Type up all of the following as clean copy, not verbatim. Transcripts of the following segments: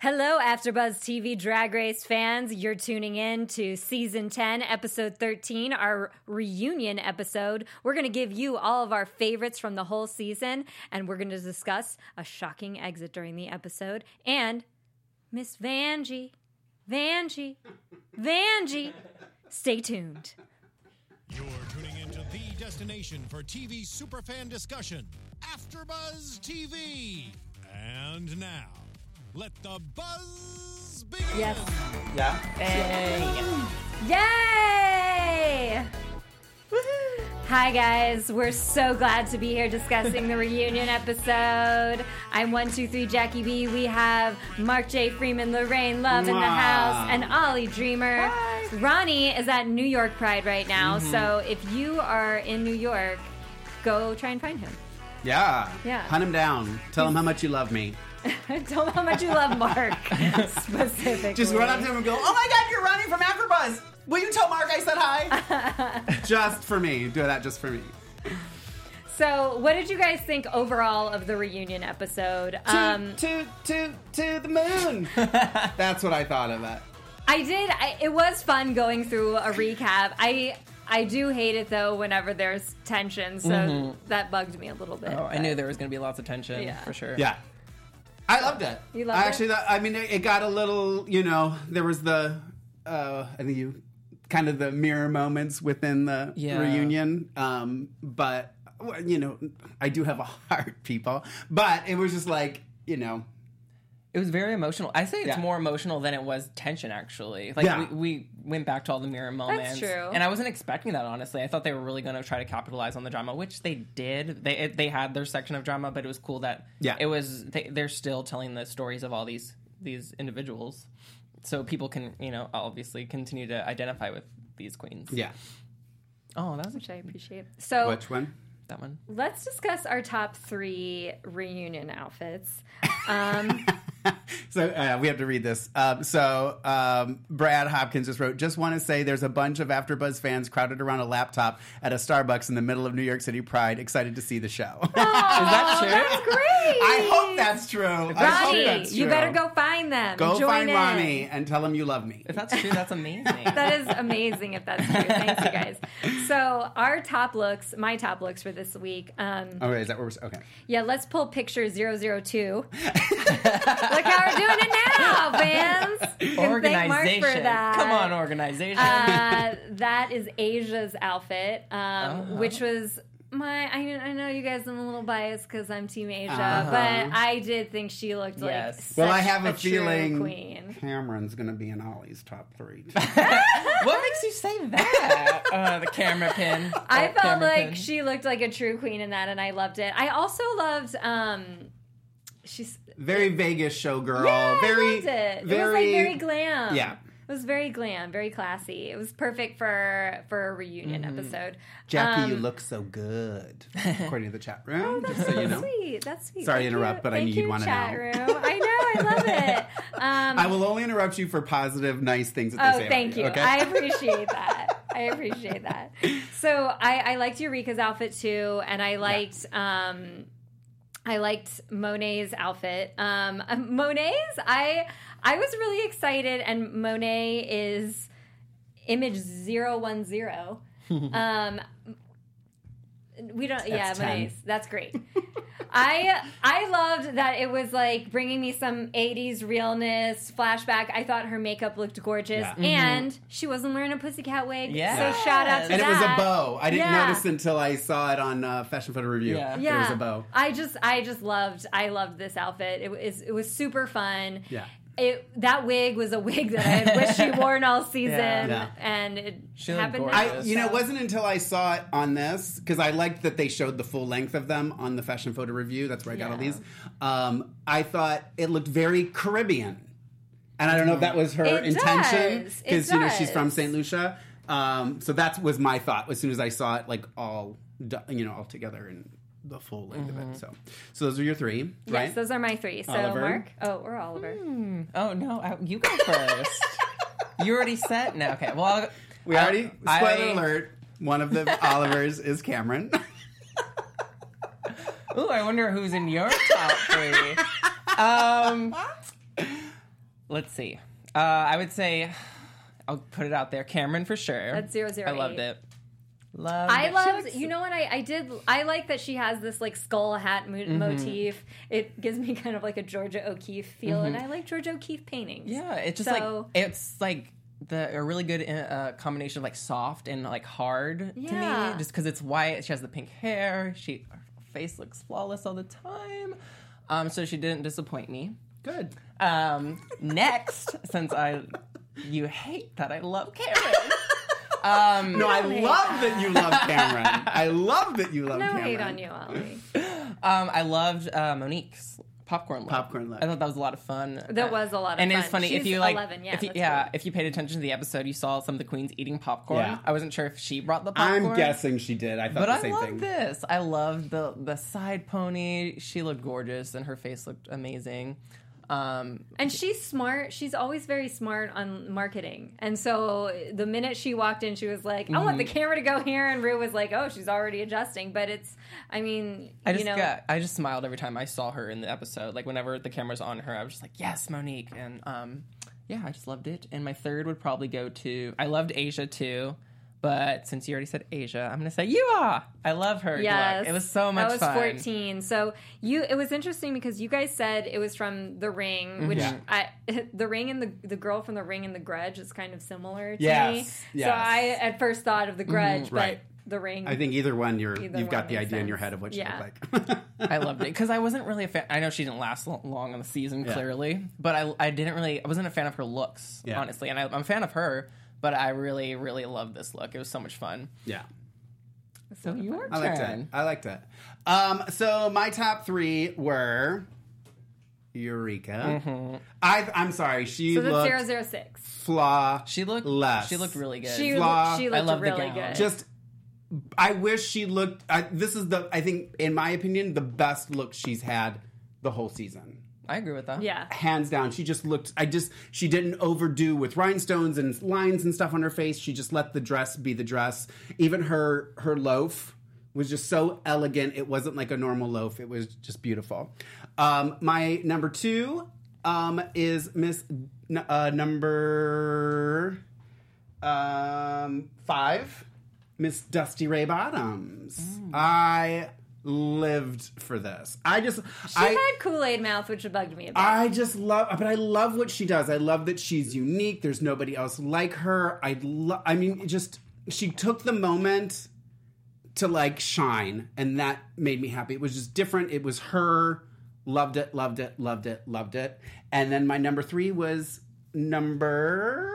Hello, AfterBuzz TV Drag Race fans. You're tuning in to Season 10, Episode 13, our reunion episode. We're going to give you all of our favorites from the whole season, and we're going to discuss a shocking exit during the episode and Miss Vanjie. Stay tuned. You're tuning into the destination for TV superfan discussion, AfterBuzz TV. And now, let the buzz begin. Yes. Yeah. Yay! Hi guys, we're so glad to be here discussing the reunion episode. I'm 123 Jackie B. We have Mark J. Freeman, Lorraine Love in the house, and Ollie Dreamer. Hi. Ronnie is at New York Pride right now, so if you are in New York, go try and find him. Yeah. Yeah. Hunt him down. Tell him how much you love me. Tell him how much you love Mark, specifically. Just run up to him and go, oh my God, you're running from AfterBuzz. Will you tell Mark I said hi? Just for me. Do that just for me. So, what did you guys think overall of the reunion episode? To the moon. That's what I thought of it. I did. It was fun going through a recap. I do hate it, though, whenever there's tension, so that bugged me a little bit. Oh, I knew there was going to be lots of tension, for sure. Yeah. I loved it. You loved it? Actually, I mean, it got a little, there was the, I think kind of the mirror moments within the reunion. But, I do have a heart, people. But it was just like, It was very emotional. I say it's more emotional than it was tension, actually. Like, we went back to all the mirror moments. That's true. And I wasn't expecting that, honestly. I thought they were really going to try to capitalize on the drama, which they did. They had their section of drama, but it was cool that it was they're still telling the stories of all these individuals. So people can, obviously continue to identify with these queens. Yeah. Oh, that was Which I appreciate. So, Which one? that one. let's discuss our top 3 reunion outfits. So we have to read this. Brad Hopkins just wrote, just want to say there's a bunch of AfterBuzz fans crowded around a laptop at a Starbucks in the middle of New York City Pride, excited to see the show. Is that true? That's great. I hope that's true. Ronnie, you better go find them. Go Join find in. Ronnie and tell him you love me. If that's true, that's amazing. That is amazing if that's true. Thanks, you guys. So our top looks, my top looks for this week. Okay, is that what we're... Okay. Yeah, let's pull picture 002. Look how we're doing it now, fans. You can thank Mark for that. Come on, organization. That is Asia's outfit, which was I know you guys are a little biased because I'm Team Asia, but I did think she looked like such I have a true feeling queen. Cameron's going to be in Ollie's top 3. What makes you say that? The camera pin. I felt like she looked like a true queen in that, and I loved it. I also loved... she's very Vegas showgirl. Yeah, very, I loved it. It was like very glam. Yeah. It was very glam, very classy. It was perfect for a reunion episode. Jackie, you look so good, according to the chat room. That's just so you know. sweet. That's sweet. Sorry to Thank interrupt, you. but I need you'd want to know. Chat room. I know. I love it. I will only interrupt you for positive, nice things that they say. Thank you. Okay? I appreciate that. I appreciate that. So I liked Eureka's outfit too, and I liked. I liked Monet's outfit. Monet's, I was really excited, and Monet is Image 010. We don't. That's 10. Monet's. That's great. I loved that it was like bringing me some 80s realness, flashback. I thought her makeup looked gorgeous, and she wasn't wearing a pussycat wig. Yeah. So shout out to and that. it was a bow. I didn't Yeah. notice until I saw it on Fashion Photo Review. Yeah. There was a bow. I loved this outfit. It was super fun. Yeah. That wig was a wig that I had wished she worn all season, Yeah. and it She looked happened. gorgeous. It wasn't until I saw it on this, because I liked that they showed the full length of them on the Fashion Photo Review. That's where I got all these. I thought it looked very Caribbean. And I don't know if that was her intention, because she's from St. Lucia. So that was my thought as soon as I saw it, like all together and the full length of it. So those are your 3, right? Yes, those are my 3. So Oliver? Mark, or Oliver. Oh, no. You go first. You already said? No, okay. Well, We already, spoiler alert, one of the Olivers is Cameron. Ooh, I wonder who's in your top 3. Let's see. I would say, I'll put it out there. Cameron for sure. That's 008. I loved it. You know what I like that she has this like skull hat motif. It gives me kind of like a Georgia O'Keeffe feel, and I like Georgia O'Keeffe paintings. Yeah, it's just like a really good combination of like soft and like hard to me, just because it's white. She has the pink hair. Her face looks flawless all the time. So she didn't disappoint me. Good. Next, since you hate that I love Cameron. No, I love that you love Cameron. I love that you love Cameron. No hate on you, Ollie. I loved Monique's popcorn look. Popcorn look. I thought that was a lot of fun. That was a lot of fun. And it's funny, She's if you like 11, if you paid attention to the episode, you saw some of the queens eating popcorn. Yeah. I wasn't sure if she brought the popcorn. I'm guessing she did. I thought the same thing. But I love this. I loved the side pony. She looked gorgeous and her face looked amazing. And she's smart. She's always very smart on marketing. And so the minute she walked in, she was like, I want the camera to go here. And Rue was like, oh, she's already adjusting. But I just smiled every time I saw her in the episode. Like whenever the camera's on her, I was just like, yes, Monique. And I just loved it. And my third would probably go to, I loved Asia too. But since you already said Asia, I'm going to say Yua. I love her. Yes. Look. It was so much fun. That was 14. So it was interesting because you guys said it was from The Ring, which The Ring and the girl from The Ring and The Grudge is kind of similar to me. Yes. So I at first thought of The Grudge, but The Ring. I think either one, you've got the idea in your head of what she looked like. I loved it because I wasn't really a fan. I know she didn't last long on the season, clearly, but I wasn't a fan of her looks, honestly, and I'm a fan of her. But I really, really loved this look. It was so much fun. Yeah. So your turn. I liked it. So my top three were Eureka. Mm-hmm. I'm sorry. She looked 006. Flawless. She looked really good. She looked really good. Just, I wish she looked. This is I think, in my opinion, the best look she's had the whole season. I agree with that. Yeah. Hands down. She just looked, she didn't overdo with rhinestones and lines and stuff on her face. She just let the dress be the dress. Even her loaf was just so elegant. It wasn't like a normal loaf. It was just beautiful. My number two is Miss number 5, Miss Dusty Ray Bottoms. I lived for this. She had Kool-Aid mouth, which bugged me a bit. I love what she does. I love that she's unique. There's nobody else like her. She took the moment to like shine, and that made me happy. It was just different. It was her. Loved it, loved it, loved it, loved it. And then my number 3 was number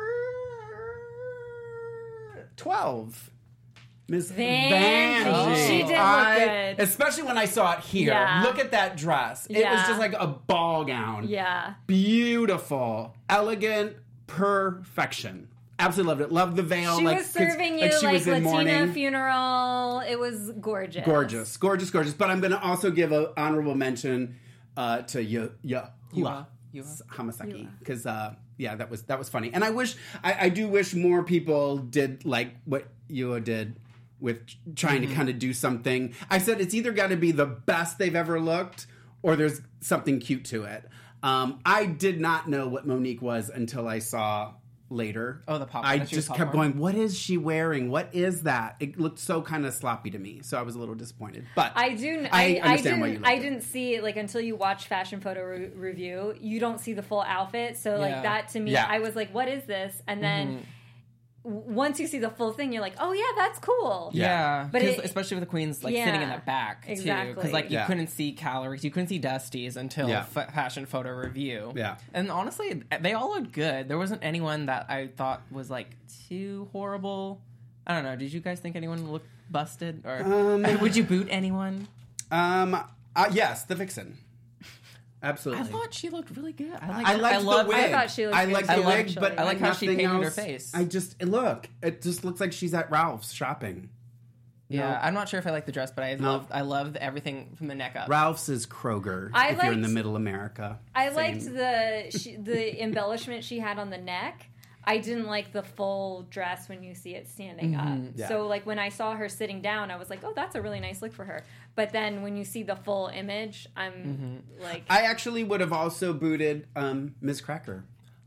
12. Miss Vanjie. She did look good. Especially when I saw it here. Yeah. Look at that dress. It was just like a ball gown. Yeah. Beautiful. Elegant. Perfection. Absolutely loved it. Loved the veil. She was serving you she like was in Latina mourning. funeral. It was gorgeous. Gorgeous. Gorgeous, gorgeous. But I'm going to also give an honorable mention to Yua Hamasaki. Because, that was funny. And I do wish more people did like what Yua did with trying to kind of do something. I said it's either got to be the best they've ever looked or there's something cute to it. I did not know what Monique was until I saw later. Oh, the popcorn. I just kept going, what is she wearing? What is that? It looked so kind of sloppy to me, so I was a little disappointed. But I understand why you liked it. I didn't see it, like, until you watch Fashion Photo Review, you don't see the full outfit, so like that to me, I was like, what is this? And then once you see the full thing, you're like, oh yeah, that's cool. Yeah, but especially with the queens like sitting in the back too, because like you couldn't see calories, you couldn't see Dusty's until Fashion Photo Review. Yeah, and honestly, they all looked good. There wasn't anyone that I thought was like too horrible. I don't know. Did you guys think anyone looked busted, or would you boot anyone? Yes, the Vixen. Absolutely. I thought she looked really good. I liked the wig. I thought she looked good. The wig, but I like how she painted else. her face. It just looks like she's at Ralph's shopping. Yeah, no. I'm not sure if I like the dress, but I loved everything from the neck up. Ralph's is Kroger if you're in the middle America. I liked the embellishment she had on the neck. I didn't like the full dress when you see it standing up. Yeah. So, like, when I saw her sitting down, I was like, oh, that's a really nice look for her. But then when you see the full image, I'm like... I actually would have also booted Ms. Cracker.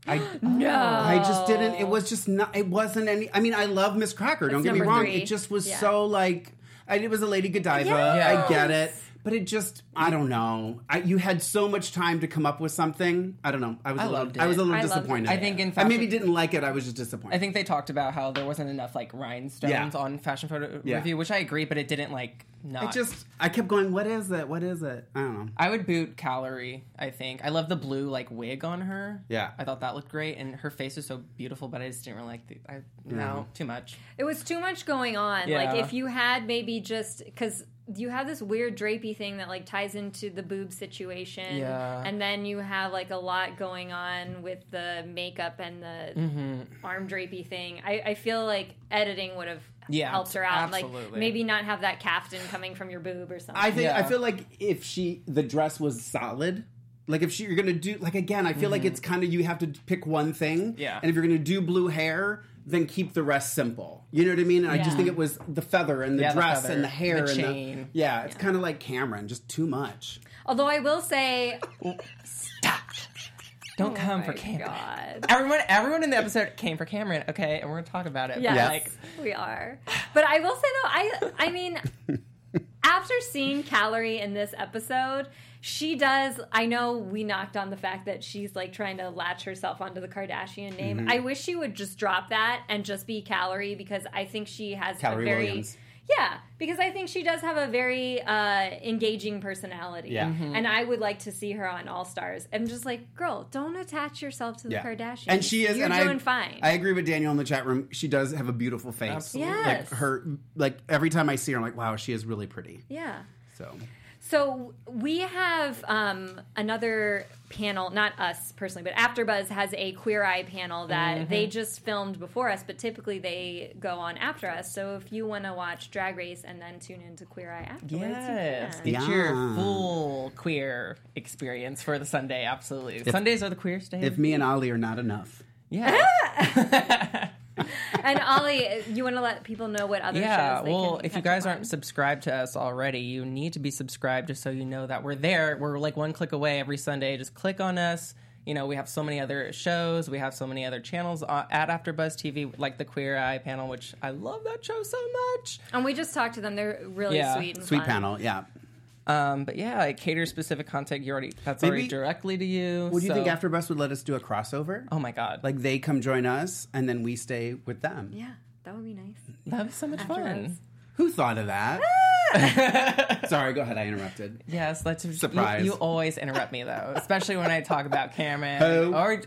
I just didn't. It was just not. It wasn't any. I mean, I love Miss Cracker. Don't get me wrong. 3. It just was so like. It was a Lady Godiva. Yes. I get it. But it just, I don't know. You had so much time to come up with something. I don't know. I was a little disappointed. I think in I maybe didn't like it. I was just disappointed. I think they talked about how there wasn't enough like rhinestones on Fashion Photo Review, which I agree, but it didn't like not. I kept going, what is it? What is it? I don't know. I would boot Calorie, I think. I love the blue like wig on her. Yeah. I thought that looked great, and her face is so beautiful, but I just didn't really like no, too much. It was too much going on. Yeah. Like if you had maybe just, because you have this weird drapey thing that like ties into the boob situation, and then you have like a lot going on with the makeup and the arm drapey thing. I feel like editing would have helped her out. Absolutely. Like maybe not have that caftan coming from your boob or something. I feel like if the dress was solid. Like if you're gonna do again, I feel like it's kind of you have to pick one thing. Yeah. And if you're gonna do blue hair, then keep the rest simple. You know what I mean? And I just think it was the feather and the dress and the hair the and chain. It's kind of like Cameron, just too much. Although I will say, stop. Don't come for Cameron. God. Everyone in the episode came for Cameron, okay? And we're gonna talk about it. Yes, we are. But I will say though, I mean, after seeing Calorie in this episode, she does. I know we knocked on the fact that she's like trying to latch herself onto the Kardashian name. I wish she would just drop that and just be Calorie, because I think she has Calorie a very Williams. Yeah, because I think she does have a very engaging personality. Yeah. And I would like to see her on All Stars. I'm just like, girl, don't attach yourself to the Kardashians. And she is, You're and doing fine. I agree with Daniel in the chat room. She does have a beautiful face. Absolutely. Yes. Every time I see her, I'm like, wow, she is really pretty. Yeah. So we have another panel, not us personally, but AfterBuzz has a Queer Eye panel that they just filmed before us, but typically they go on after us. So if you want to watch Drag Race and then tune into Queer Eye afterwards, yes, you get your full queer experience for the Sunday. Absolutely, Sundays are the queerest days. if me and Ollie are not enough, And Ollie, you want to let people know what other shows they can if you catch guys up aren't on? subscribed to us already, you need to be subscribed just so you know that we're there. We're like one click away every Sunday. Just click on us. You know, we have so many other shows. We have so many other channels at AfterBuzz TV, like the Queer Eye panel, which I love that show so much. And we just talked to them. They're really sweet and sweet fun. panel, yeah. But yeah, like cater specific content. That's already directly to you. Would you think AfterBuzz would let us do a crossover? Oh my god! Like they come join us and then we stay with them. Yeah, that would be nice. That'd be so much fun. Who thought of that? Sorry, go ahead. I interrupted. Yes, that's Surprise. You always interrupt me though, especially when I talk about Cameron. Who? Or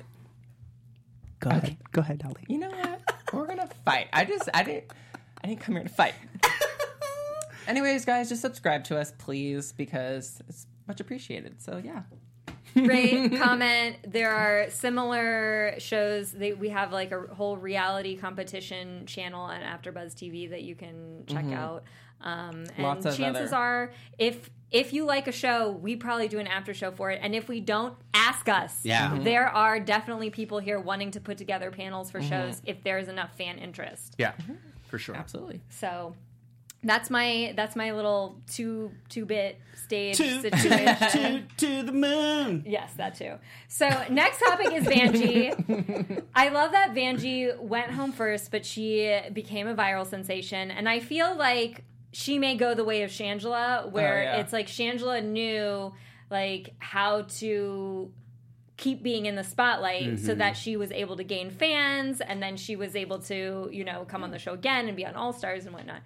Go ahead. Go ahead, Ollie. you know what? We're gonna fight. I didn't come here to fight. Anyways, guys, just subscribe to us, please, because it's much appreciated. So yeah. Rate, comment. There are similar shows. We have like a whole reality competition channel on AfterBuzz TV that you can check out. And Lots of chances other- are, if you like a show, we probably do an after show for it. And if we don't, ask us. Yeah. There are definitely people here wanting to put together panels for shows if there's enough fan interest. Yeah, for sure. Absolutely. So that's my little two-bit stage situation. to the moon. Yes, that too. So next topic is Vanjie. I love that Vanjie went home first, but she became a viral sensation. And I feel like she may go the way of Shangela, where it's like Shangela knew like how to keep being in the spotlight so that she was able to gain fans, and then she was able to, come on the show again and be on All Stars and whatnot.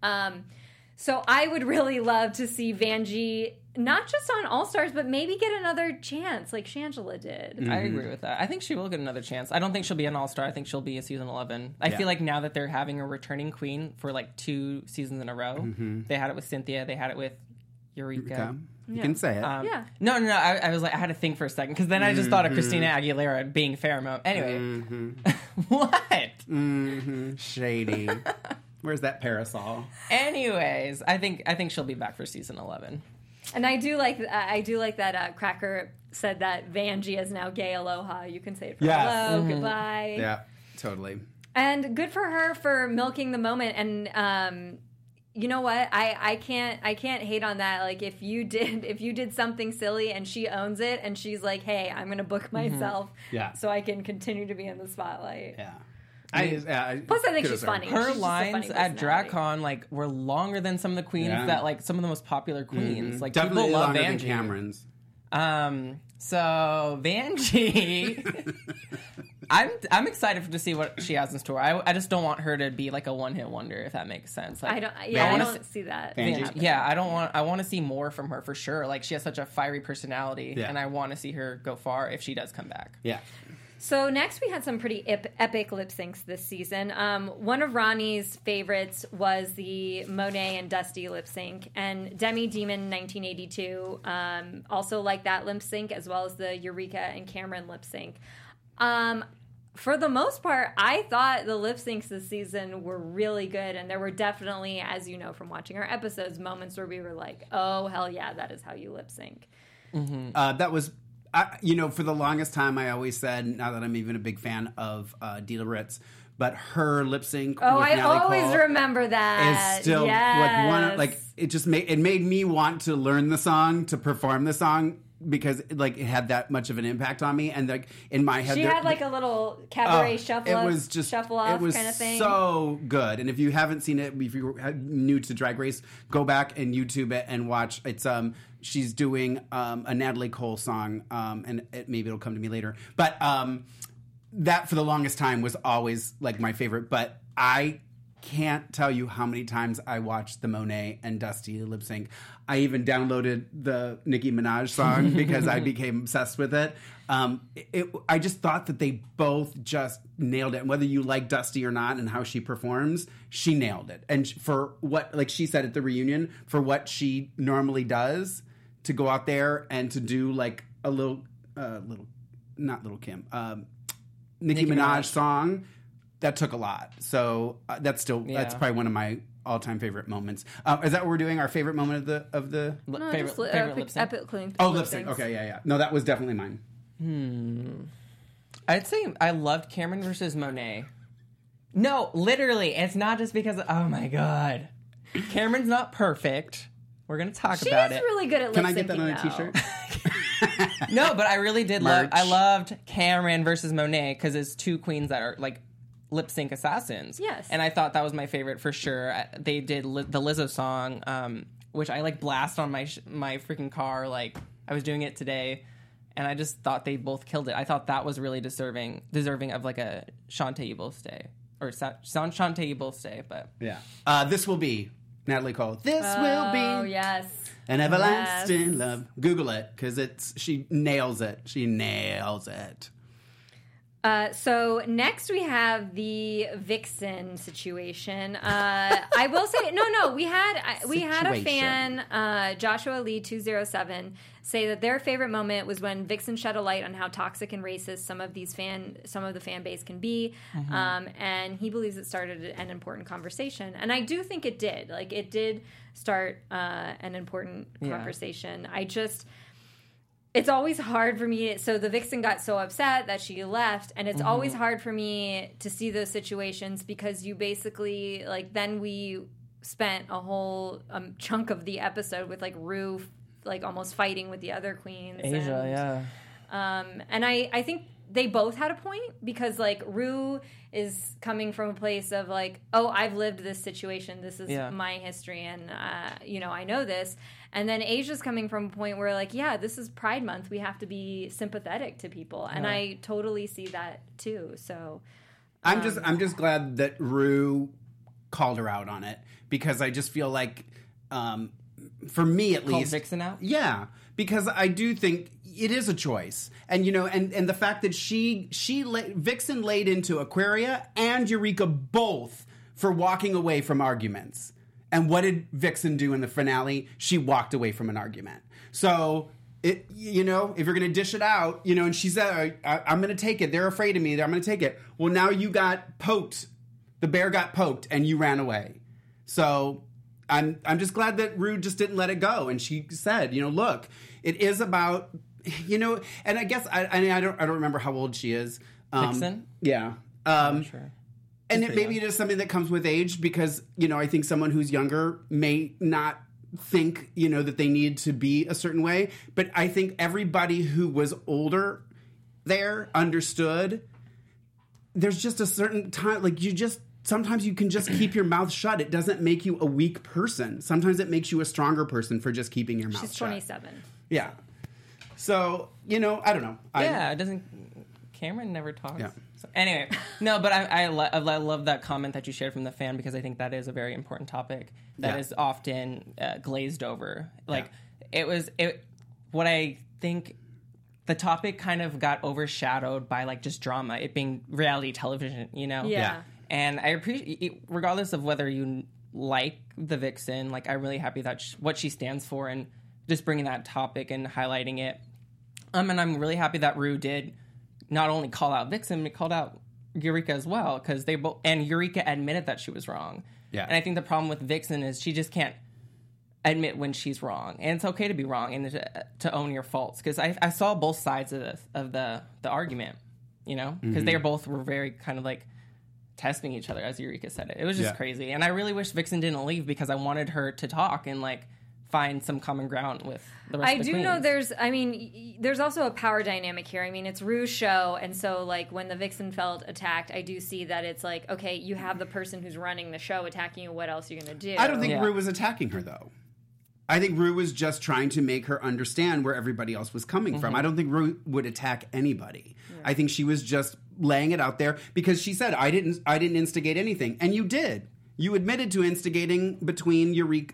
So I would really love to see Vanjie not just on All Stars, but maybe get another chance like Shangela did. I agree with that. I think she will get another chance. I don't think she'll be an All-Star. I think she'll be a season 11. I feel like now that they're having a returning queen for like 2 seasons in a row, they had it with Cynthia, they had it with Eureka. You can say it. Yeah. No. I was like, I had to think for a second because then I just thought of Christina Aguilera being Pheromone. Anyway, what? Shady. Where's that parasol? Anyways, I think she'll be back for season 11. And I do like that Cracker said that Vanjie is now gay aloha. You can say it for hello, goodbye. Yeah, totally. And good for her for milking the moment. And, you know what? I can't hate on that. Like if you did something silly and she owns it and she's like, hey, I'm gonna book myself so I can continue to be in the spotlight. Yeah. Plus, I think she's funny. Her she's lines at DragCon like were longer than some of the queens that like some of the most popular queens. Like definitely people love longer Vanjie. than Cameron's. So Vanjie, I'm excited to see what she has in store. I just don't want her to be like a one-hit wonder, if that makes sense. Like, I don't see that. Yeah, I want to see more from her for sure. Like she has such a fiery personality, and I want to see her go far if she does come back. Yeah. So next we had some pretty epic lip syncs this season. One of Ronnie's favorites was the Monet and Dusty lip sync, and Demi Demon 1982 also liked that lip sync, as well as the Eureka and Cameron lip sync. For the most part, I thought the lip syncs this season were really good, and there were definitely, as you know from watching our episodes, moments where we were like, oh, hell yeah, that is how you lip sync. Mm-hmm. That was... for the longest time, I always said, not that I'm even a big fan of Dila Ritz, but her lip sync. Oh, with I Natalie always Cole remember that. Is still it made me want to learn the song, to perform the song, because it had that much of an impact on me. And like in my head, she had like a little cabaret shuffle off kind of thing. So good. And if you haven't seen it, if you're new to Drag Race, go back and YouTube it and watch. It's she's doing a Natalie Cole song, and maybe it'll come to me later. But that for the longest time was always like my favorite. But I can't tell you how many times I watched the Monet and Dusty lip sync. I even downloaded the Nicki Minaj song because I became obsessed with it. I just thought that they both just nailed it. And whether you like Dusty or not and how she performs, she nailed it. And for what, like she said at the reunion, for what she normally does, to go out there and to do like a not Little Kim, Nicki Minaj song, that took a lot. So that's probably one of my all-time favorite moments. Is that what we're doing? Our favorite moment of the favorite lip sync? Epic lip sync. Oh, lip sync. Okay, yeah. No, that was definitely mine. I'd say I loved Cameron versus Monet. No, literally, it's not just because. Oh my god, Cameron's not perfect. We're gonna talk about it. She's really good at lip syncing. Can I get that on a T-shirt? No, but I really did love. I loved Cameron versus Monet because it's two queens that are like lip sync assassins. Yes, and I thought that was my favorite for sure. They did the Lizzo song, which I like blast on my freaking car. Like I was doing it today, and I just thought they both killed it. I thought that was really deserving of like a Shantae You Both Stay or Shantae You Both Stay. But yeah, this will be Natalie Cole. This will be an everlasting love. Google it because she nails it. She nails it. So next we have the Vixen situation. I will say, we had a fan, Joshua Lee 207, say that their favorite moment was when Vixen shed a light on how toxic and racist some of the fan base can be, and he believes it started an important conversation, and I do think it did. Like it did start an important conversation. It's always hard for me. So the Vixen got so upset that she left, and it's always hard for me to see those situations because you basically then we spent a whole chunk of the episode with Rue almost fighting with the other queens. Asia, and I think they both had a point because Rue is coming from a place of I've lived this situation. This is my history, and I know this. And then Asia's coming from a point where this is Pride Month. We have to be sympathetic to people, and I totally see that too. So I'm just glad that Rue called her out on it because I just feel like, for me at least, Vixen out. Yeah, because I do think it is a choice, and and the fact that Vixen laid into Aquaria and Eureka both for walking away from arguments. And what did Vixen do in the finale? She walked away from an argument. So, if you're going to dish it out, and she said, I'm going to take it. They're afraid of me. I'm going to take it. Well, now you got poked. The bear got poked and you ran away. So, I'm just glad that Rue just didn't let it go. And she said, look, it is about, and I guess, I don't remember how old she is. Vixen? Yeah. I'm not sure. And maybe it is something that comes with age because, I think someone who's younger may not think, that they need to be a certain way. But I think everybody who was older there understood there's just a certain time, like sometimes you can just keep your mouth shut. It doesn't make you a weak person. Sometimes it makes you a stronger person for just keeping your mouth shut. She's 27. Yeah. So, I don't know. Yeah, it doesn't... Cameron never talks. Yeah. So, anyway, no, but I love that comment that you shared from the fan because I think that is a very important topic that is often glazed over. Like, what I think the topic kind of got overshadowed by, like, just drama, it being reality television, Yeah. And I appreciate, regardless of whether you like the Vixen, like, I'm really happy that what she stands for and just bringing that topic and highlighting it. And I'm really happy that Rue did not only call out Vixen, but called out Eureka as well, because they both, and Eureka admitted that she was wrong. Yeah. And I think the problem with Vixen is she just can't admit when she's wrong, and it's okay to be wrong and to own your faults. Because I saw both sides of the argument, because they were very kind of like testing each other, as Eureka said it. It was just crazy, and I really wish Vixen didn't leave because I wanted her to talk and like find some common ground with the rest of the queens. Know there's also a power dynamic here. I mean, it's Rue's show, and so like when the Vixen felt attacked, I do see that it's like, okay, you have the person who's running the show attacking you, what else are you going to do? I don't think Rue was attacking her, though. I think Rue was just trying to make her understand where everybody else was coming from. I don't think Rue would attack anybody. Yeah. I think she was just laying it out there because she said, I didn't instigate anything. And you did. You admitted to instigating between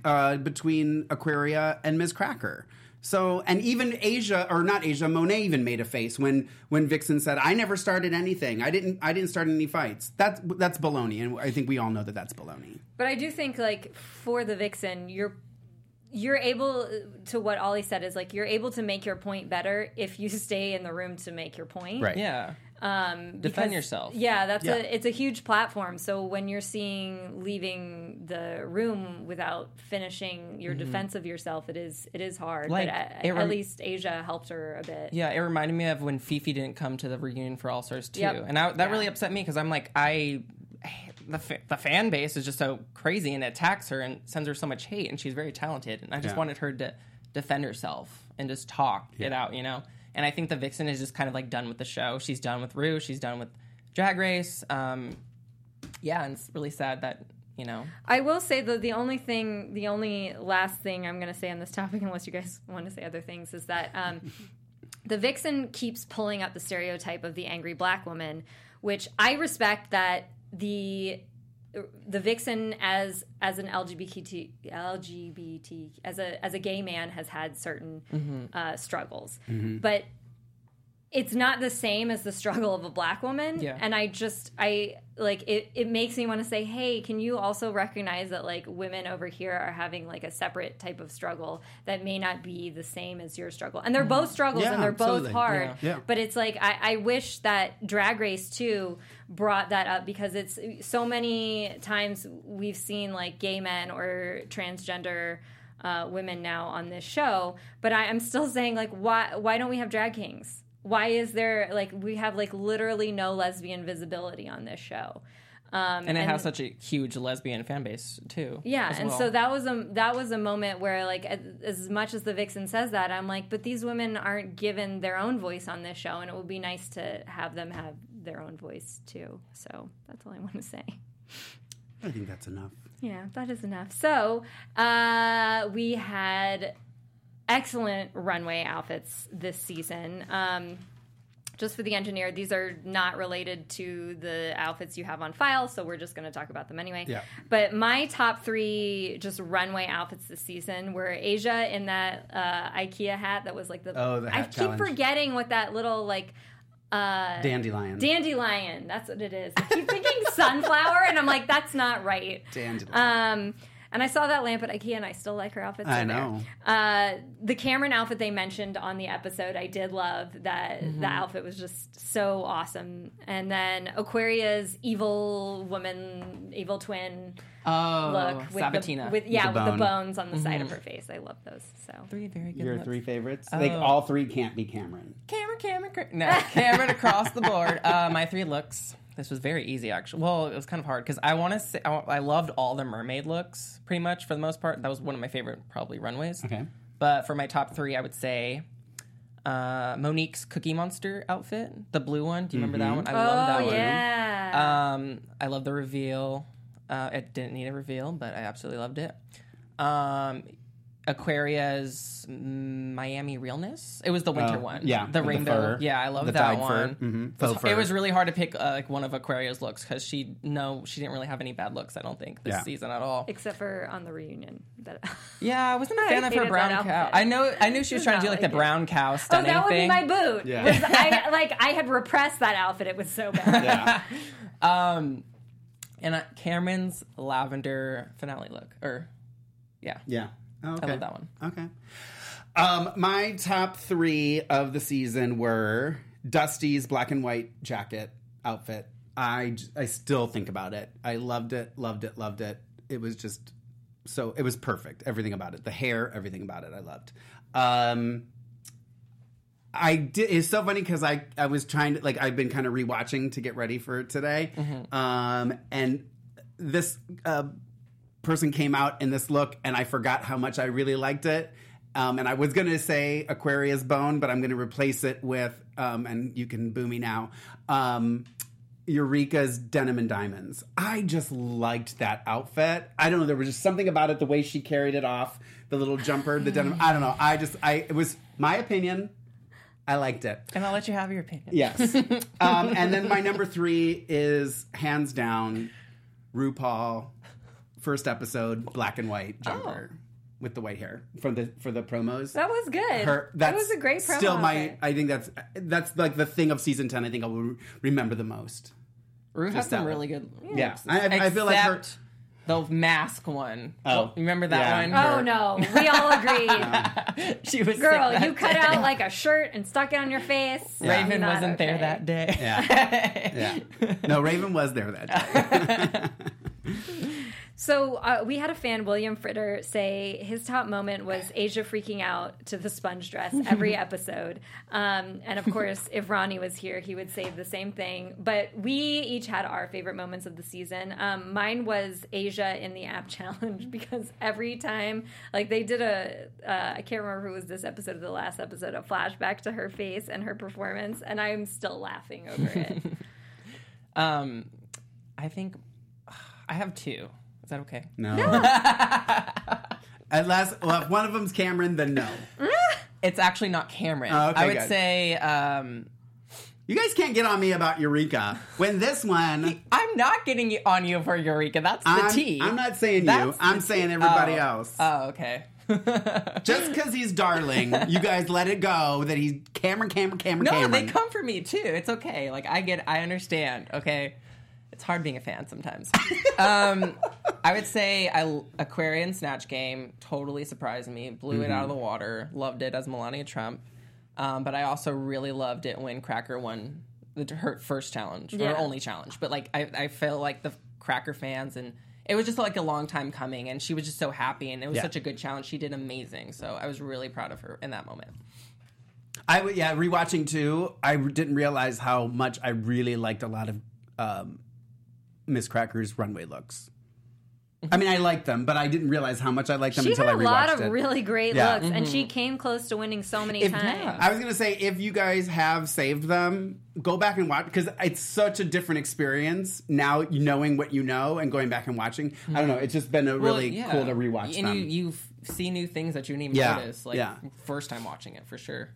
Aquaria and Ms. Cracker. So, and even Monet even made a face when Vixen said, "I never started anything. I didn't start any fights." That's baloney, and I think we all know that that's baloney. But I do think, like, for the Vixen, you're able to, what Ollie said is, like, you're able to make your point better if you stay in the room to make your point. Right. Yeah. Defend yourself. Yeah, it's a huge platform. So when you're leaving the room without finishing your defense of yourself, it is hard. Like, but at least Asia helped her a bit. Yeah, it reminded me of when Fifi didn't come to the reunion for All Stars 2. Yep. And that really upset me because I'm like, the fan base is just so crazy and attacks her and sends her so much hate, and she's very talented. And I just wanted her to defend herself and just talk it out, And I think the Vixen is just kind of like done with the show. She's done with Rue. She's done with Drag Race. And it's really sad that, I will say that the only last thing I'm going to say on this topic, unless you guys want to say other things, is that the Vixen keeps pulling up the stereotype of the angry black woman, which I respect that the Vixen as an LGBT as a gay man has had certain struggles, but it's not the same as the struggle of a black woman. Yeah. And it makes me want to say, hey, can you also recognize that like women over here are having like a separate type of struggle that may not be the same as your struggle, and they're both struggles and they're both hard. Yeah. But it's like I wish that Drag Race too brought that up, because it's so many times we've seen like gay men or transgender women now on this show, but I'm still saying, like, why don't we have drag kings? Why is there, like, we have like literally no lesbian visibility on this show? And it has such a huge lesbian fan base too. Yeah, and so that was a moment where, like, as much as the Vixen says that, I'm like, but these women aren't given their own voice on this show, and it would be nice to have them have their own voice too. So that's all I want to say. I think that's enough. Yeah, that is enough. So we had excellent runway outfits this season. Just for the engineer, these are not related to the outfits you have on file, so we're just going to talk about them anyway. Yeah. But my top 3 just runway outfits this season were Asia in that IKEA hat that was like the hat challenge. Keep forgetting what that little like dandelion. Dandelion, that's what it is. I keep thinking sunflower, and I'm like, that's not right. Dandelion. And I saw that lamp at IKEA, and I still like her outfit. I know. The Cameron outfit they mentioned on the episode, I did love that. The outfit was just so awesome. And then Aquaria's evil twin look with Sabatina. with the bones on the side of her face. I love those. So 3 very good. Your looks. 3 favorites? Like all 3 can't be Cameron. Cameron across the board. My 3 looks. This was very easy, actually. Well, it was kind of hard because I want to say I loved all the mermaid looks pretty much for the most part. That was one of my favorite, probably, runways. Okay. But for my top 3, I would say Monique's Cookie Monster outfit, the blue one. Do you remember that one? I love that one. Yeah. I love the reveal. It didn't need a reveal, but I absolutely loved it. Aquaria's Miami Realness. It was the winter one. Yeah. The with rainbow. fur, Yeah, I love the that dyed one. Fur. Mm-hmm. Faux fur. It was really hard to pick like one of Aquaria's looks because she didn't really have any bad looks, I don't think, this season at all. Except for on the reunion. Yeah, I wasn't a fan of her hated brown that cow. outfit. I knew she was trying to do like the brown cow stunning that would thing. be my boot. Yeah. I had repressed that outfit. It was so bad. Yeah. And Cameron's lavender finale look. Yeah. Oh, okay. I love that one. Okay. My top 3 of the season were Dusty's black and white jacket outfit. I still think about it. I loved it. It was just it was perfect. Everything about it. The hair, everything about it. I loved. It's so funny because I was trying to, I've been kind of rewatching to get ready for today. Mm-hmm. And this person came out in this look and I forgot how much I really liked it. And I was going to say Aquaria's bone, but I'm going to replace it with, and you can boo me now, Eureka's Denim and Diamonds. I just liked that outfit. I don't know. There was just something about it, the way she carried it off, the little jumper, the denim. I don't know. It was my opinion. I liked it. And I'll let you have your opinion. Yes. And then my number 3 is hands down RuPaul, first episode, black and white jumper. With the white hair for the promos. That was good. That was a great promo. Still I think that's like the thing of season 10 I think I will remember the most. Ru has some really good looks. Yeah. I feel like her... The mask one. Oh. Remember that one? Oh, no. We all agree. She was Girl, sick you cut out like a shirt and stuck it on your face. Yeah. Raven wasn't there that day. Yeah. No, Raven was there that day. So we had a fan, William Fritter, say his top moment was Asia freaking out to the sponge dress every episode. And of course, if Ronnie was here, he would say the same thing. But we each had our favorite moments of the season. Mine was Asia in the app challenge because every time, they did I can't remember who was this episode or the last episode, a flashback to her face and her performance. And I'm still laughing over it. I think I have 2. Is that okay? No. At last, if one of them's Cameron, then no. It's actually not Cameron. Oh, okay, I would good. say... you guys can't get on me about Eureka. When this one... I'm not getting on you for Eureka. That's the tea. I'm not saying you. I'm saying everybody else. Oh, okay. Just because he's darling, you guys let it go that he's Cameron. No, they come for me, too. It's okay. I understand, okay? It's hard being a fan sometimes. I would say Aquarian Snatch Game totally surprised me. Blew it out of the water. Loved it as Melania Trump. But I also really loved it when Cracker won her first challenge. Her only challenge. But I felt like the Cracker fans, and it was just a long time coming. And she was just so happy. And it was such a good challenge. She did amazing. So I was really proud of her in that moment. Rewatching too, I didn't realize how much I really liked a lot of Miss Cracker's runway looks. I mean, I liked them, but I didn't realize how much I liked them until I rewatched it. She had a lot of really great looks, and she came close to winning so many times. I was going to say, if you guys have saved them, go back and watch, because it's such a different experience now, knowing what you know and going back and watching. I don't know, it's just been really cool to rewatch them. And you see new things that you didn't even notice, first time watching it, for sure.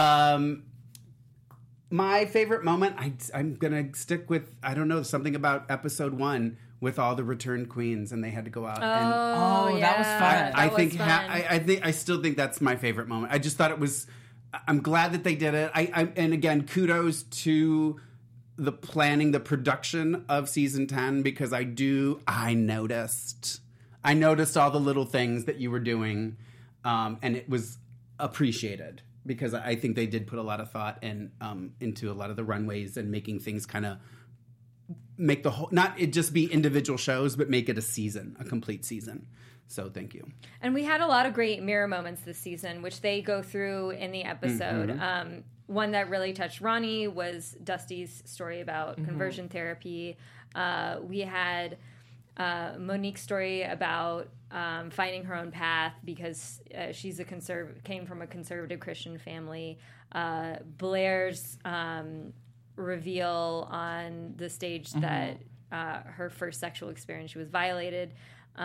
My favorite moment, I'm going to stick with, I don't know, something about episode 1 with all the returned queens and they had to go out. That was fun. I still think that's my favorite moment. I just thought it was, I'm glad that they did it. And again, kudos to the planning, the production of season 10, because I noticed all the little things that you were doing, and it was appreciated. Because I think they did put a lot of thought into a lot of the runways and making things kind of make the whole, not it just be individual shows, but make it a complete season. So thank you. And we had a lot of great mirror moments this season, which they go through in the episode. one that really touched Ronnie was Dusty's story about conversion therapy. We had Monique's story about finding her own path because she's came from a conservative Christian family. Blair's reveal on the stage that her first sexual experience, she was violated.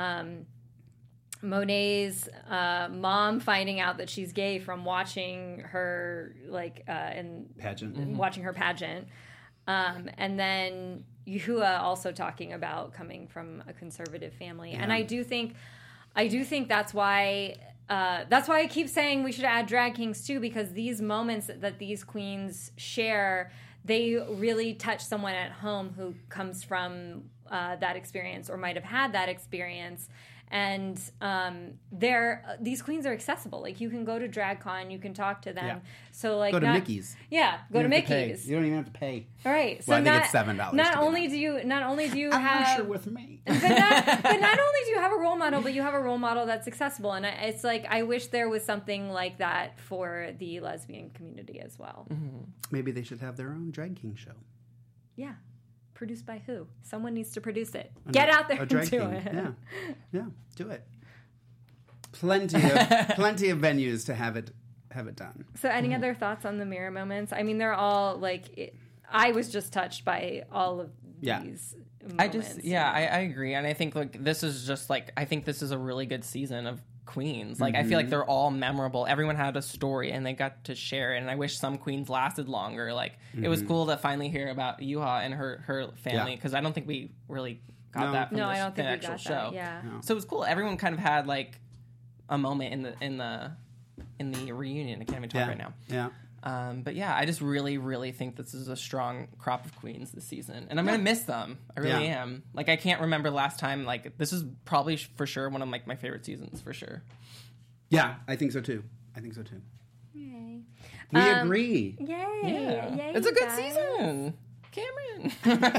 Monet's mom finding out that she's gay from watching her pageant, watching her pageant, and then Yuhua also talking about coming from a conservative family, and I do think that's why I keep saying we should add drag kings too, because these moments that these queens share, they really touch someone at home who comes from that experience or might have had that experience. And these queens are accessible. Like, you can go to DragCon, you can talk to them. Yeah. So go to Mickey's. Yeah, go to Mickey's. You don't even have to pay. All right. So I think it's $7. Not only do you have sure with me, but not only do you have a role model, but you have a role model that's accessible. And it's like, I wish there was something like that for the lesbian community as well. Mm-hmm. Maybe they should have their own drag king show. Yeah. Produced by who? Someone needs to produce it. Get out there and do it. Yeah, do it. Plenty of venues to have it done. So, any other thoughts on the mirror moments? I mean, they're all I was just touched by all of these moments. I agree, and I think this is just I think this is a really good season of queens. I feel like they're all memorable. Everyone had a story and they got to share it, and I wish some queens lasted longer. It was cool to finally hear about Yuha and her family, because I don't think we really got that from the actual show. No. So it was cool. Everyone kind of had a moment in the reunion. I can't even talk right now. Yeah. But yeah, I just really, really think this is a strong crop of queens this season. And I'm going to miss them. I really am. I can't remember the last time, this is probably for sure one of my favorite seasons, for sure. Yeah, I think so too. Yay. We agree. Yay. Yeah. Yay, it's a good guys. season. Cameron.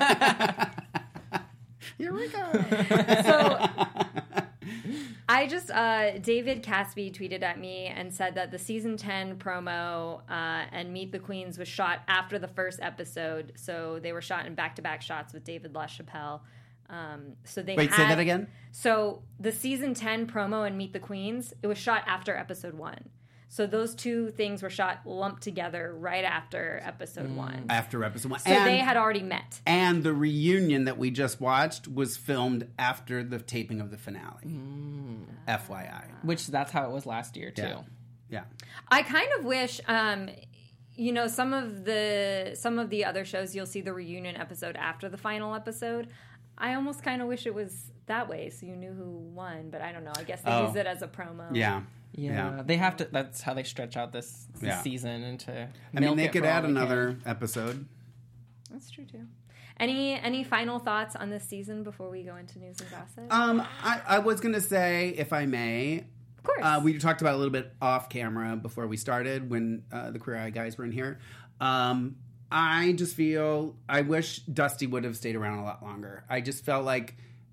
Eureka. So, I just, David Casby tweeted at me and said that the season 10 promo and Meet the Queens was shot after the first episode. So they were shot in back-to-back shots with David LaChapelle. Say that again? So the season 10 promo and Meet the Queens, it was shot after episode 1. So those two things were shot lumped together right after episode 1. After episode 1. So they had already met. And the reunion that we just watched was filmed after the taping of the finale. FYI. Which that's how it was last year too. Yeah. I kind of wish some of the other shows you'll see the reunion episode after the final episode. I almost kind of wish it was that way so you knew who won, but I don't know. I guess they use it as a promo. Yeah, they have to. That's how they stretch out this season into. I mean, they could add another episode. That's true too. Any final thoughts on this season before we go into news and gossip? I was going to say, if I may, of course, we talked about it a little bit off camera before we started when the Queer Eye guys were in here. I just feel I wish Dusty would have stayed around a lot longer. I just felt like.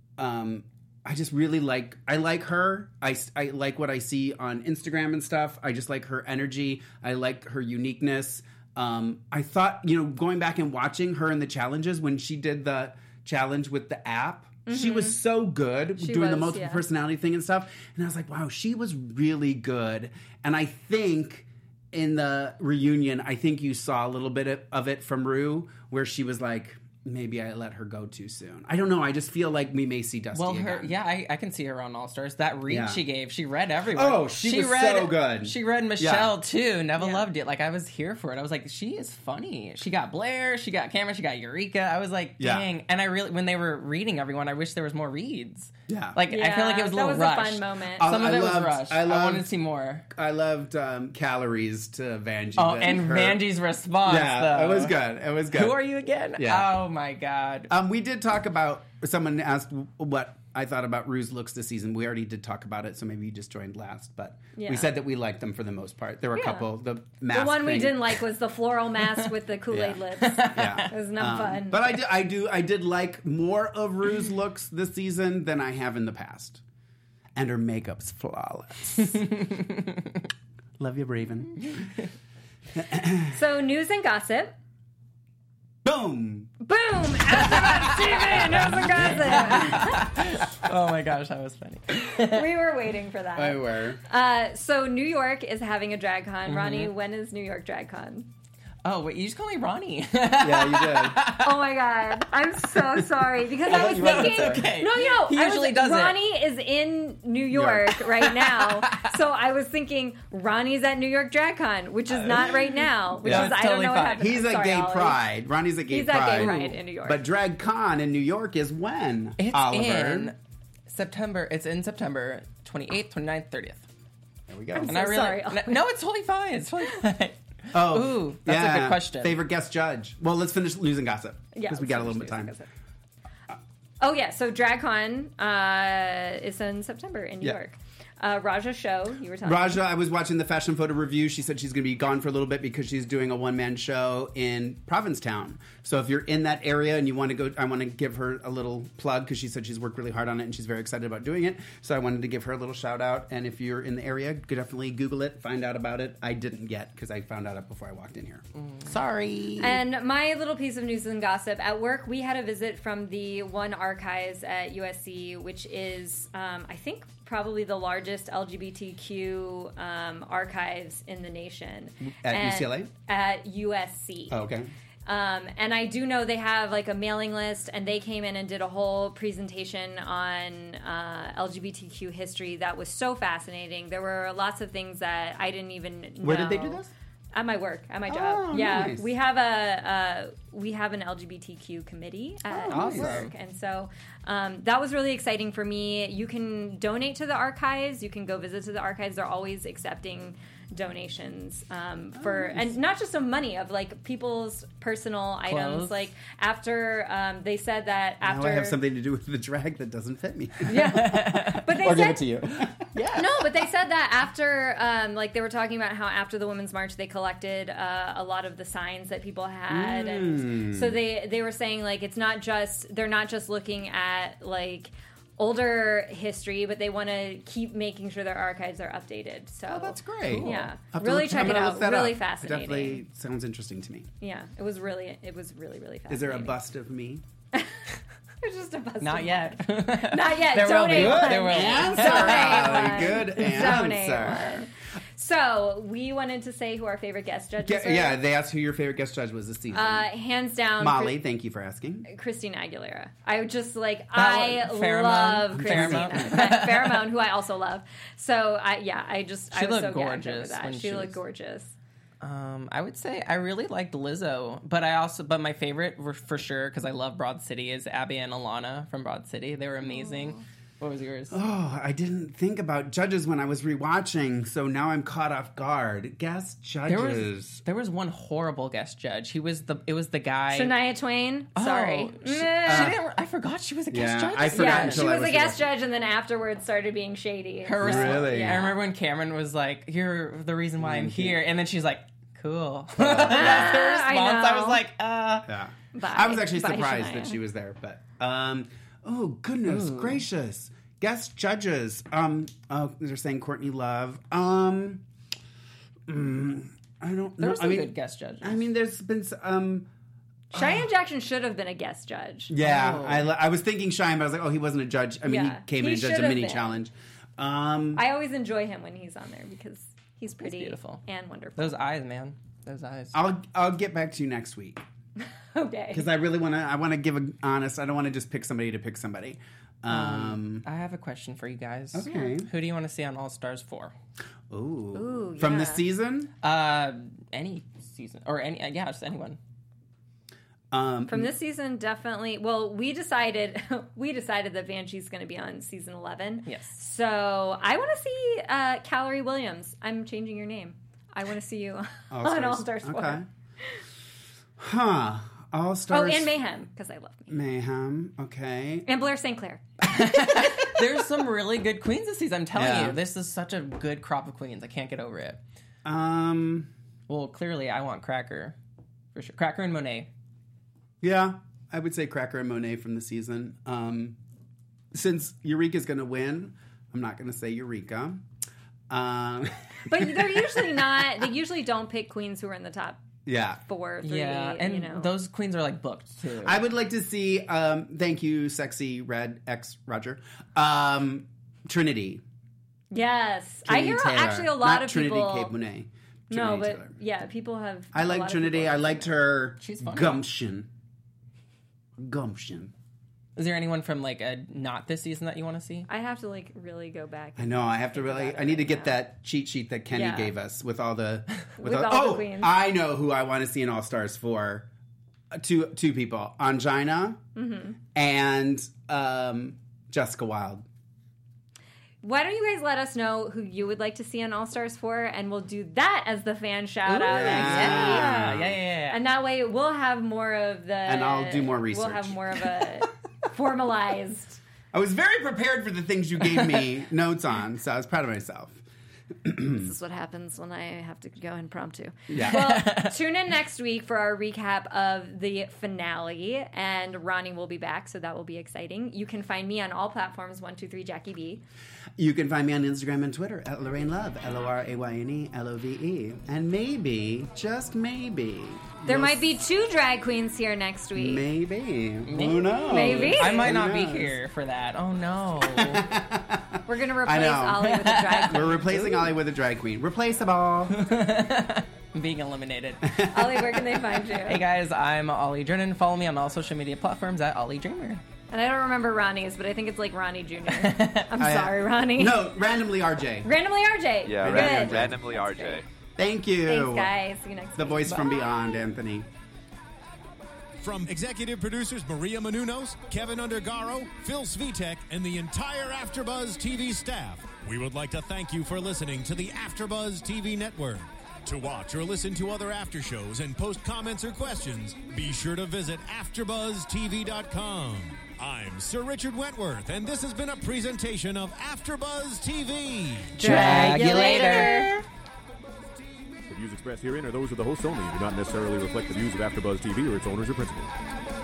I just really I like her. I like what I see on Instagram and stuff. I just like her energy. I like her uniqueness. I thought, going back and watching her in the challenges when she did the challenge with the app, she was so good doing the multiple personality thing and stuff. And I was like, wow, she was really good. And I think in the reunion, I think you saw a little bit of it from Rue where she was like, maybe I let her go too soon. I don't know. I just feel like we may see Dusty again. I can see her on All Stars. That read she gave, she read everyone. Oh, she was so good. She read Michelle too. Neville loved it. I was here for it. I was like, she is funny. She got Blair. She got Cameron. She got Eureka. I was like, dang. And I really, when they were reading everyone, I wish there was more reads. Yeah. I feel like it was a little rushed. That was a fun moment. Some of it was rushed. I wanted to see more. I loved calories to Vanjie. Oh, and Vanjie's response, though. It was good. It was good. Who are you again? Yeah. Oh, my God. We did talk about, someone asked what I thought about Rue's looks this season. We already did talk about it, so maybe you just joined last. But we said that we liked them for the most part. There were a couple. The one we didn't like was the floral mask with the Kool-Aid lips. Yeah. It was not fun. But I did like more of Rue's looks this season than I have in the past. And her makeup's flawless. Love you, Raven. So news and gossip. Boom. Boom! AfterBuzz TV, news and gossip. Oh my gosh, that was funny. We were waiting for that. I were. So New York is having a drag con. Ronnie, when is New York Drag Con? Oh, wait, you just call me Ronnie. Yeah, you did. Oh my god, I'm so sorry because I was thinking. okay. No, He usually does it. Ronnie is in New York right now, so I was thinking Ronnie's at New York Drag Con, which is not right now. Which Yeah, is it's I don't totally know what fine. happened. He's at Sorry, Gay Ollie. Pride. Ronnie's at Gay He's Pride. at Gay Pride in New York. But Drag Con in New York is when? It's Oliver. in September. It's in September 28th, 29th, 30th. There we go. And so I really sorry. no, it's totally fine. It's totally fine. Oh, Ooh, that's a good question. Favorite guest judge. Well, let's finish news and gossip because we got a little bit of time. Oh yeah, so DragCon is in September in New York. Raja show, you were telling me. Raja, I was watching the fashion photo review. She said she's going to be gone for a little bit because she's doing a one-man show in Provincetown. So if you're in that area and you want to go, I want to give her a little plug because she said she's worked really hard on it and she's very excited about doing it. So I wanted to give her a little shout out. And if you're in the area, definitely Google it, find out about it. I didn't yet because I found out before I walked in here. Sorry. And my little piece of news and gossip, at work we had a visit from the One Archives at USC, which is, I think, probably the largest LGBTQ archives in the nation. At UCLA? At USC. Oh, okay. And I do know they have like a mailing list, and they came in and did a whole presentation on LGBTQ history that was so fascinating. There were lots of things that I didn't even know. Where did they do this? At my work, at my job. Oh, Yeah, nice. we have an LGBTQ committee at my awesome. work, and so that was really exciting for me. You can donate to the archives. You can go visit to the archives. They're always accepting donations for, and not just of money, of like people's personal items. Like after they said that after Now I have something to do with the drag that doesn't fit me. yeah, but they Or said, give it to you. Yeah. No, but they said that after, like they were talking about how after the Women's March they collected a lot of the signs that people had, and so they were saying like it's not just they're not just looking at like older history, but they want to keep making sure their archives are updated. So Oh, that's great. Yeah, I'll have to really look- check I'm it gonna out. look that Really up. fascinating. It definitely sounds interesting to me. Yeah, it was really fascinating. Is there a bust of me? There's just a bust. Not of yet. Not yet. There will be. Donate one. There will be. Donate one. Good Donate answer. one. So we wanted to say who our favorite guest judges were. Yeah, they asked who your favorite guest judge was this season. Hands down, Molly, thank you for asking. Christina Aguilera. I just like That one, Pheromone. love Christina Pheromone. Pheromone, who I also love. So I was looked so gagged over gorgeous that. when She she looked was- gorgeous. I would say I really liked Lizzo, but my favorite for sure, because I love Broad City, is Abby and Alana from Broad City. They were amazing. What was yours? Oh, I didn't think about judges when I was rewatching, so now I'm caught off guard. Guest judges. There was one horrible guest judge. It was the guy. Shania Twain. Sorry. She Meh. didn't. I forgot she was a guest Yeah, judge. I forgot Yeah, until she I was was a guest rewatching. judge, and then afterwards started being shady. Her response. Really? Yeah. I remember when Cameron was like, "You're the reason why I'm here," and then she's like, "Cool." That's her response. I was know. like, Yeah. Bye. I was actually Bye, surprised Shania. that she was there, but oh goodness gracious. Guest judges. They're saying Courtney Love. I don't know. There were some good guest judges. I mean, there's been Cheyenne Jackson should have been a guest judge. yeah. Oh. I was thinking Cheyenne, but I was like, oh, he wasn't a judge. I mean, Yeah, he came in he and judged should a have mini been. challenge. I always enjoy him when he's on there because he's pretty beautiful. and wonderful. Those eyes, man. Those eyes. I'll get back to you next week Okay. because I really want to give an honest. I don't want to just pick somebody to pick somebody. I have a question for you guys. Okay. Who do you want to see on All Stars 4? Ooh, From yeah. this season. Any season or just anyone. From this season, definitely. Well, we decided that Banshee's going to be on season 11. Yes. So I want to see Calorie Williams. I'm changing your name. I want to see you on All Stars 4. Okay. Huh. All Oh, Stars. and Mayhem, because I love Mayhem. Mayhem. Okay. And Blair St. Clair. There's some really good queens this season. I'm telling Yeah. you, this is such a good crop of queens. I can't get over it. Well, clearly, I want Cracker for sure. Cracker and Monet. Yeah, I would say Cracker and Monet from the season. Since Eureka's going to win, I'm not going to say Eureka. But they're usually not. They usually don't pick queens who are in the top 4, 3. Yeah, and those queens are like booked too. I would like to see. Thank you, sexy red X Roger. Trinity. Yes, Katie I hear Taylor. actually a lot of Trinity people. Kate Monet. No, but Taylor. yeah, people have. I a like lot of Trinity. people I liked her She's fun. gumption. Is there anyone from like a not this season that you want to see? I have to like really go back. I know. I have to really. I need to get that cheat sheet that Kenny Yeah. gave us with all the. With all the queens. I know who I want to see in All Stars 4. Two people, Angina and Jessica Wilde. Why don't you guys let us know who you would like to see on All Stars 4, and we'll do that as the fan shout out next week. Yeah. And that way we'll have more of the. And I'll do more research. We'll have more of a formalized. I was very prepared for the things you gave me notes on, so I was proud of myself. This is what happens when I have to go impromptu. Yeah. Well, tune in next week for our recap of the finale, and Ronnie will be back, so that will be exciting. You can find me on all platforms, 123 Jackie B. You can find me on Instagram and Twitter at Lorraine Love, Lorayne Love, and maybe, just maybe, There might be 2 drag queens here next week. Maybe. Who knows? Maybe. I might not Who be knows? here for that. Oh no. We're going to I replace know. Ollie with a drag queen. We're replacing Ollie with a drag queen. Replaceable. I'm being eliminated. Ollie, where can they find you? Hey guys, I'm Ollie Drennan. Follow me on all social media platforms at Ollie Dreamer. And I don't remember Ronnie's, but I think it's like Ronnie Jr. I'm sorry, Ronnie. No, randomly RJ. Randomly RJ. Yeah, Good. randomly RJ. Thank you. Thanks, guys. See you next The week. voice from beyond, Anthony. From executive producers Maria Menounos, Kevin Undergaro, Phil Svitek, and the entire AfterBuzz TV staff, we would like to thank you for listening to the AfterBuzz TV network. To watch or listen to other after shows and post comments or questions, be sure to visit AfterBuzzTV.com. I'm Sir Richard Wentworth, and this has been a presentation of AfterBuzz TV. Drag you later. The views expressed herein are those of the hosts only and do not necessarily reflect the views of AfterBuzz TV or its owners or principals.